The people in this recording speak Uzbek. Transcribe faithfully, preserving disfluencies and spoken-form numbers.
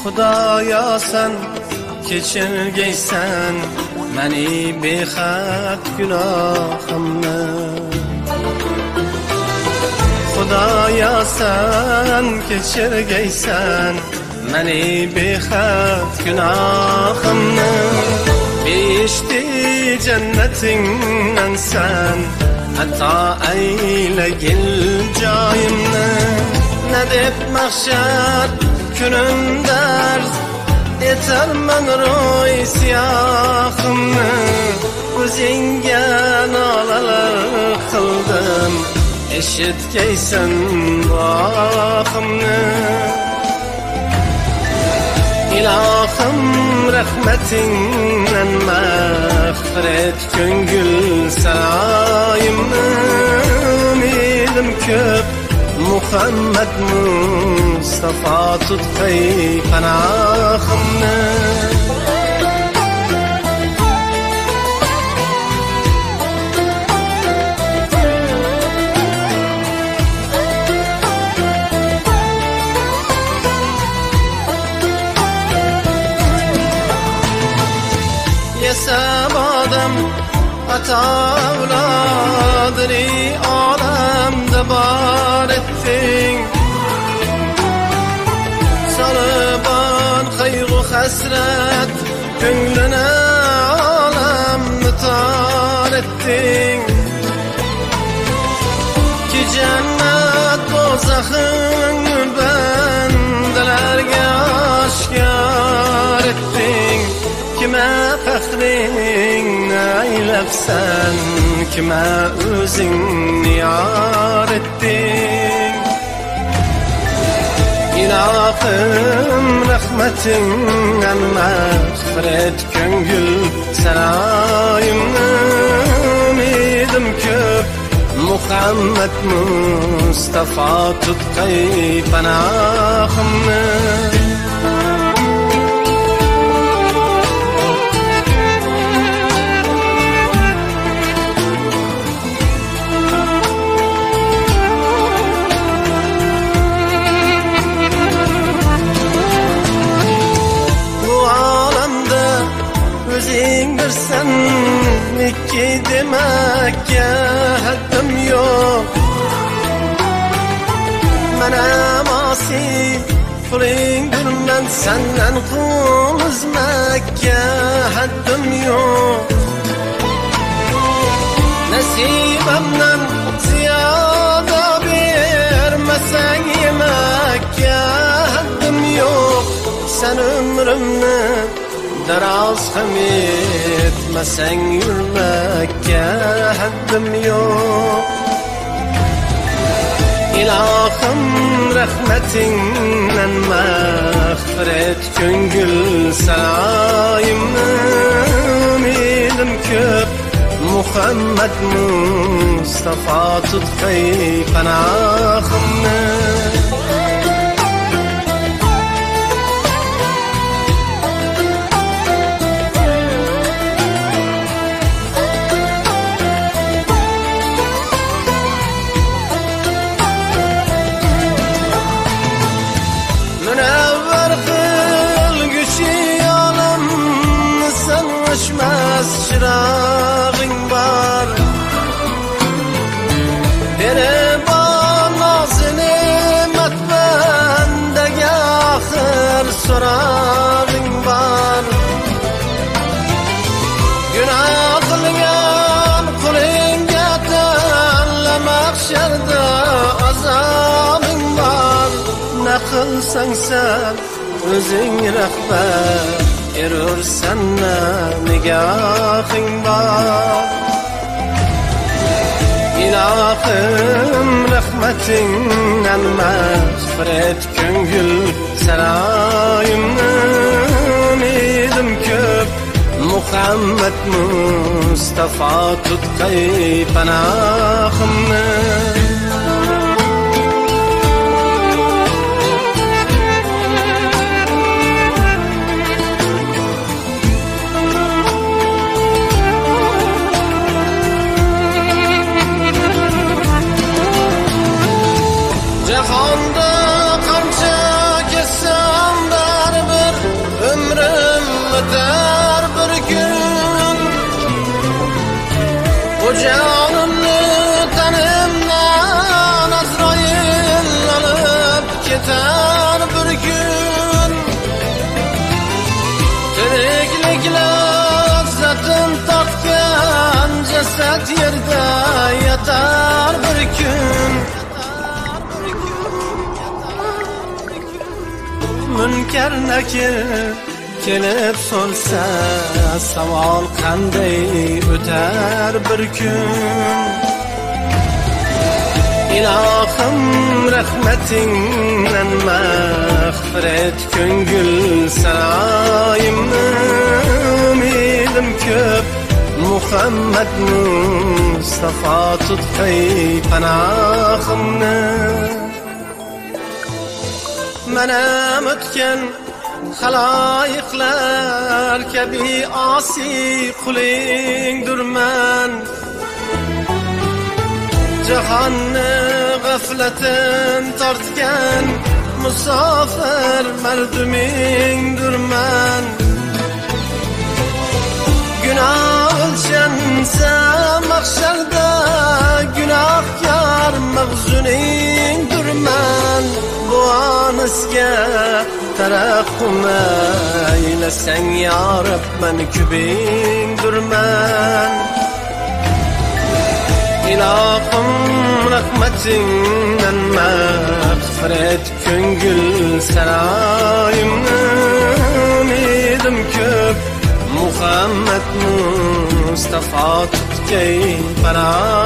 Xudoyo sen kechirgaysan meni bexat gunohimni. Xudoyo sen kechirgaysan meni bexat gunohimni. Beshti jannatingdan sen hato aylagil joyimni. Ne deb mahshar kunimda etarman ro'y siyohimni. O'zingga nolalar qildim, eshitgaysan vohimni. Ilohim rahmatingdan mag'firat ko'ngil saroyimni. Umidim ko'p Muhammad Mustafa tutqay panohimni. Yasab odam ata avlodini olamda bor etding. Solibon qayg'u hasrat ko'nglini olamni tor etding. Ki jannat do'zaxing bandalarga oshkor etding. Kime faxringni aylabsan, kime o'zingni yor etding. Ilohim rahmatingdan mag'firat ko'ngil saroyimni. Umidim ko'p Muhammad Mustafa tutqay panohimni. O'zing bilsan ikki demakka haddim yo'q. Mana mosiy qulingdirman sandan qo'mizmakka haddim yo'q. Nasibamdan ziyoda bermasang yemakka haddim yo'q. Sen umrimni daroz ham etmasang yurmakka haddim yo'q. Ilohim rahmatingdan mag'firat ko'ngil saroyimni. Umidim ko'p Muhammad Mustafa tutqay panohimni. Çırağın var, beni bana nimet bendeki ahir sorağın var. Günah kılgan kulingga tanlamak şerda azabın var. Ne kılsan sen özün rahbar, erursan nigohing bor. Ilohim rahmatingdan mag'firat ko'ngil saroyimni. Umidim ko'p Muhammad Mustafa tutqay panohimni. Jahonda qancha kesam darbi nakir nakir kelib solsa savol qanday o'tar bir kun. İlahım rahmetinle mağfiret köngül sarayımı ümidim köp Muhammed Mustafa tutkay panahımını. Menem ötken halayıklar kebi asi kulingdurman. Cihanni gafletin tartgan musafir mardumingdurman. Günah ölçense mahşerde günahkar mahzuningdurman. Bu anısga taraqqum eylesen ya Rab men kübingdurman. İlahım rahmetinle mağfiret köngül sarayımı ümidim köp Muhammed Mustafa tutkay para